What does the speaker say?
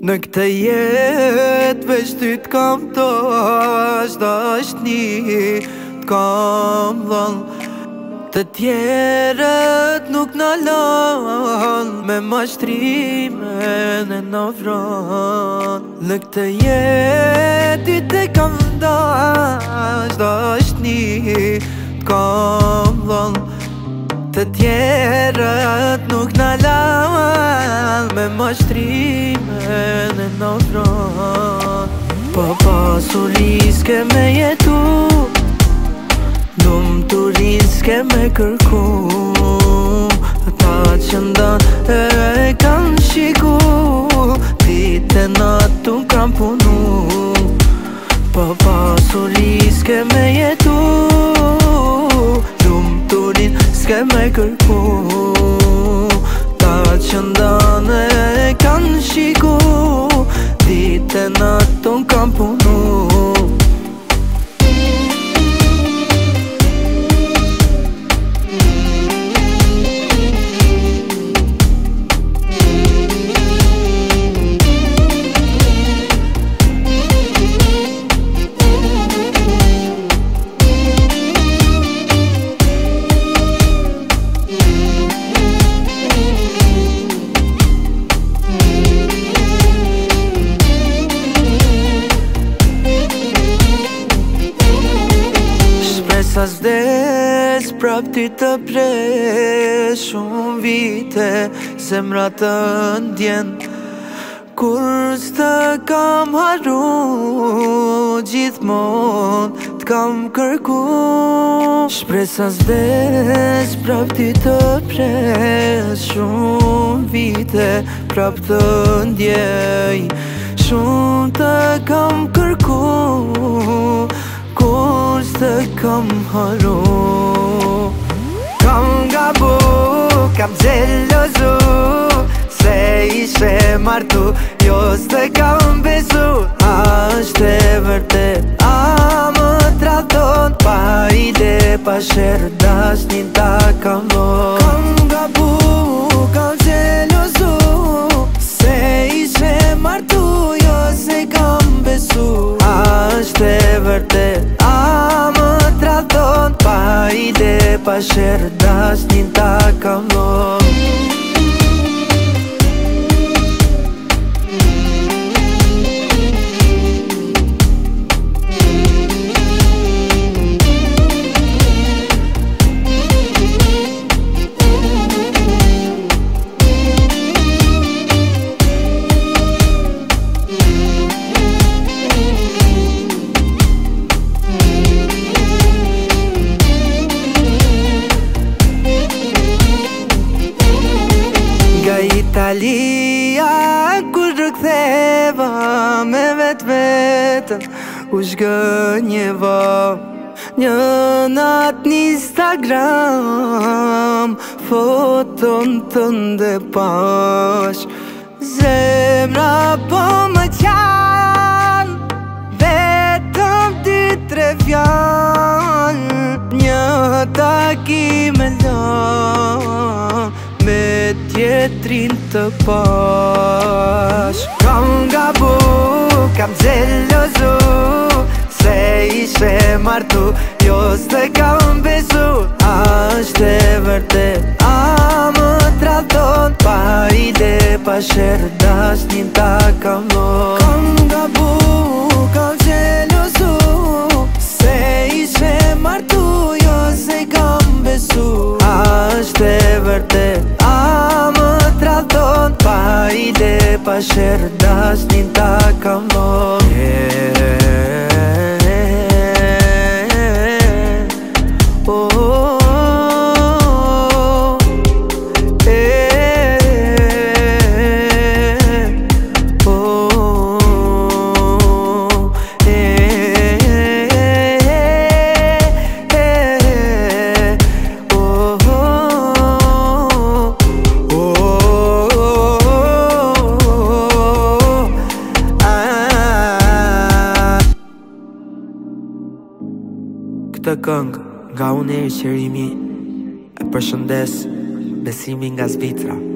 Në këtë jetë veç ty t'kam dashni, t'kam dhënë. Të tjerët nuk në lanë, me mashtrime në nafran. Në këtë jetë ty te kam dashni, t'kam dhënë. Të tjerët nuk në lanë, me mashtrime në nafran. Pa pasuri s'ke me jetu, lumë të rinë s'ke me kërku. Ata që ndanë e kanë shiku, dite natë unë kam punu. Pa pasuri s'ke me jetu, lumë të rinë s'ke me kërku. Ata që ndanë e kanë shiku, dite natë unë kam punu. Sa s'des prap ti të presh, shumë vite zemra të ndjen. Kur s'të kam haru, gjithmon t'kam kërku. Shpresa s'des prap ti të presh, shumë vite prap të ndjej. Shumë të kam kërku, kur s'të kam haru. Kam gabu, kam gjelozu, se ishe martu, jo s'të kam besu. Ashtë e vërtet, a më tradhon, pa ide, pa sherë, dashnin ta kam dhon. Kam gabu, kam gjelozu, se ishe martu, jo se kam besu. Ashtë e vërtet, pa ide, pa sherë, dashnin ta kam dhon. Italia, kur rëktheva me vetën, u shgënjeva një natë n'Instagram, foton tënde pash. Zemra po më qanë, vetëm 2-3 fjallë, një takim e lanë, me tjetrin të pash. Kam gabu, kam gjelozu, se ishe martu, jo s'të kam besu. Ashtë e vërtet, a më tradhon, pa ide, pa sherë, dashnin ta kam dhon. Kam gabu, kam gjelozu, se ishe martu, jo se kam besu. Ashtë e vërtet, pa ide, pa sherë, dashnin ta kam dhon. Këtë këngë nga unë e Qerimi e përshëndes Besimi nga Zvicra.